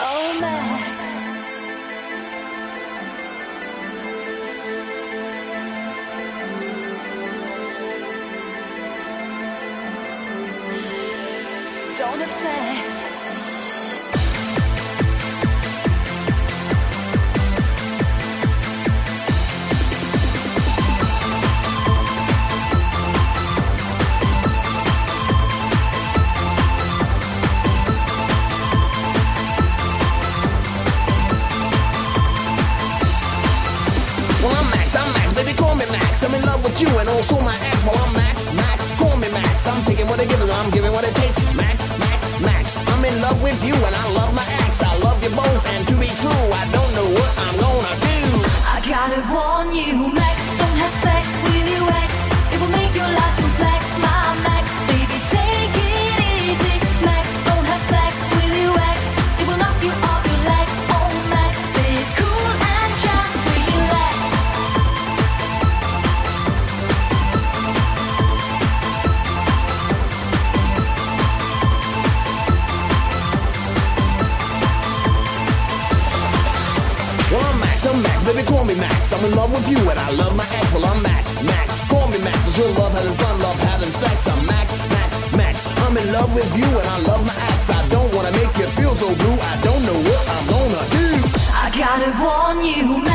Oh, Max. Don't have sex. Well, I'm Max, baby, call me Max. I'm in love with you and also my ex. Well, I'm Max, call me Max. I'm taking what I give, I'm giving what it takes. Max. I'm in love with you and I love my ex. I love you both, and to be true, I don't know what I'm gonna do. I gotta warn you, Max, don't have sex with your ex. It will make your life complex, my Max. Baby, take it easy. Max, don't have sex with your ex. It will knock you off your legs. Oh, Max, be cool and just relax. Well, I'm Max, baby, call me Max. I'm in love with you and I love my ex. Well, I'm Max, call me Max. It's your love having fun, love having sex. I'm Max. I'm in love with you and I love my ex. I don't wanna make you feel so blue. I don't know what I'm gonna do. I gotta warn you, Max.